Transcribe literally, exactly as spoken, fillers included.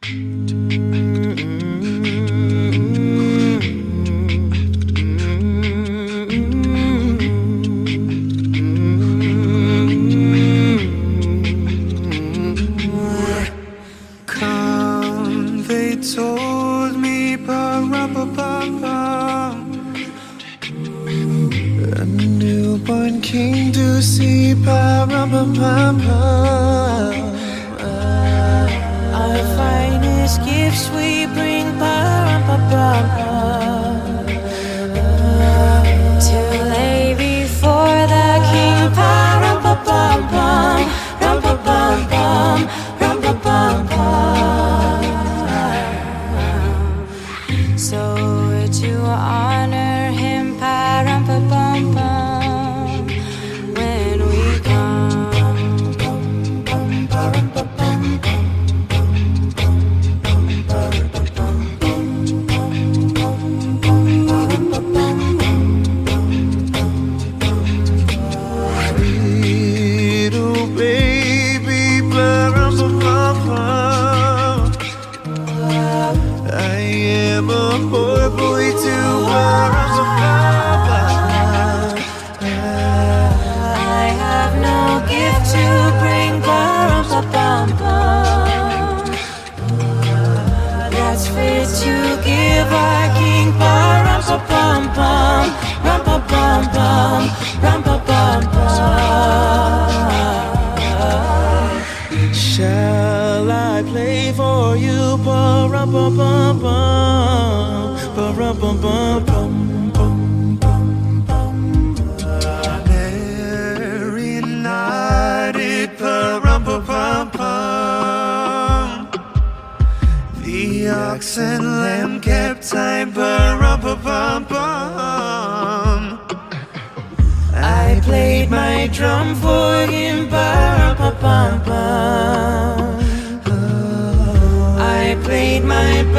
Come, they told me, pa-rum-pa-pum-pum, a newborn king to see, pa-rum-pa-pum-pum. Our finest gifts we bring, pa-rum-pa-pum-pum, to lay before the king, pa-rum-pa-pum-pum, rum-pa-pum-pum, rum-pa-pum-pum. So to honor him, pa-rum-pa-pum-pum, when we come, Little baby, pa-rum-pa-pum-pum, I am a poor boy too, pa-rum-pa-pum-pum. I have no gift to bring, pa-rum-pa-pum-pum, that's fit to give our king, pa-rum-pa-pum-pum, rum-pa-pum-pum, rum-pa-pum-pum. Shall I play for you, pa-rum-pa-pum-pum, pa-rum-pa-pum-pum, merry nighted, pa-rum-pa-pum-pum, the ox and lamb kept time, pa-rum-pa-pum-pum. I played my drum for him, pa-rum-pa-pum-pum. I played my